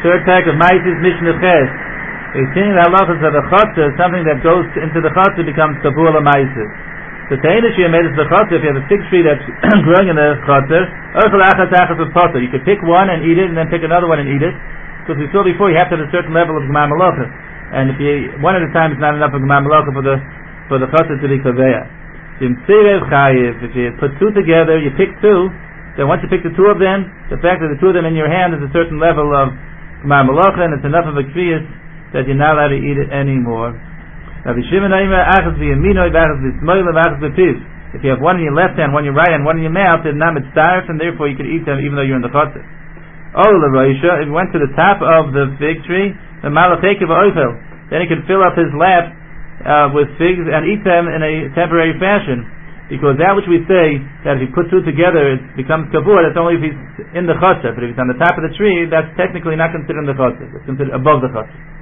third pack of Maisis Mishnah Ches. We've seen the halachas of the chotzer, something that goes into the chotzer becomes kabul Maisis. So Tainish you made it to the chotzer, if you have a fig tree that's growing in the chotzer, you could pick one and eat it, and then pick another one and eat it. Because we saw before, you have to have a certain level of Gemar Malacha. And if you, one at a time is not enough of Gemar Malacha for the chotzer to be kaveya. If you put two together, you pick two, then once you pick the two of them, the fact that the two of them in your hand is a certain level of Gemar Malacha, and it's enough of a kriyas that you're not allowed to eat it anymore. If you have one in your left hand, one in your right hand, one in your mouth, they're not mitzdaref, and therefore you could eat them even though you're in the chotzer. If you went to the top of the fig tree, the malachekev oifel, then he could fill up his lap with figs and eat them in a temporary fashion, because that which we say that if you put two together it becomes kabur, that's only if he's in the chotzer. But if he's on the top of the tree, that's technically not considered in the chotzer. It's considered above the chotzer.